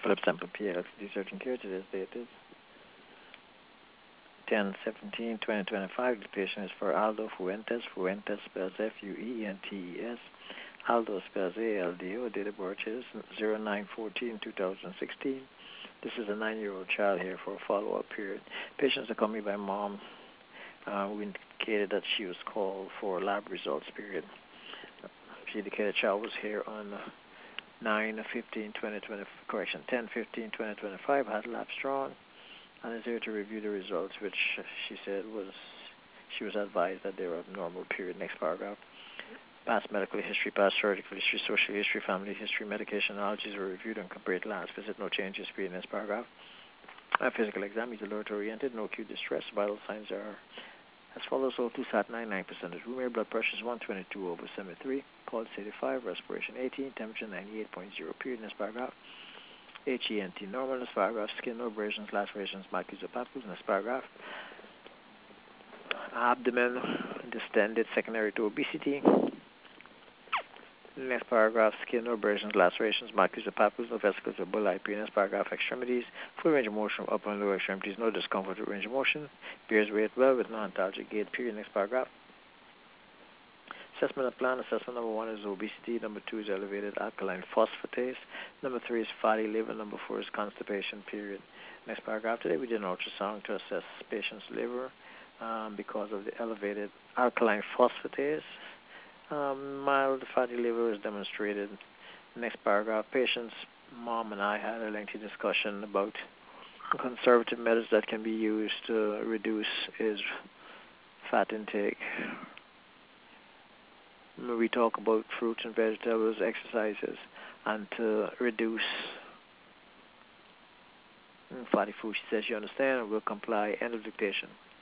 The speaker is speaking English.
Philip Sample PLC Research and Care. Today's date is 10/17/2025. The patient is for Aldo Fuentes. Fuentes spells Fuentes. Aldo spells ALDO. Date of birth is 09/14/2016. This is a 9-year-old child here for a follow-up period. Patients accompanied by mom. We indicated that she was called for lab results period. She indicated child was here on 9/15/2020, correction, 10/15/2025, had lab strong, and is here to review the results, which she said was, she was advised that they were abnormal period. Next paragraph. Past medical history, past surgical history, social history, family history, medication allergies were reviewed and compared last visit. No changes period. Next paragraph. Physical exam is alert oriented, no acute distress. Vital signs are as follows: O2 sat 99%. Room air blood pressure is 122/73. Pulse 85. Respiration 18. Temperature 98.0 period. Next paragraph. HENT normal. Next paragraph. Skin no abrasions, lacerations, macules or papules. Next paragraph. Abdomen distended secondary to obesity. Next paragraph. Skin no abrasions, lacerations, macules or papules, no vesicles or bullae. Next paragraph. Extremities. Full range of motion from upper and lower extremities. No discomfort with range of motion. Bears weight well with non-antalgic gait period. Next paragraph. Assessment of plan. Assessment number 1 is obesity. Number 2 is elevated alkaline phosphatase. Number 3 is fatty liver. Number 4 is constipation period. Next paragraph. Today we did an ultrasound to assess patient's liver because of the elevated alkaline phosphatase. Mild fatty liver is demonstrated. Next paragraph. Patient's mom and I had a lengthy discussion about conservative methods that can be used to reduce his fat intake. We talk about fruits and vegetables, exercises, and to reduce fatty food. She says she understands and will comply. End of dictation.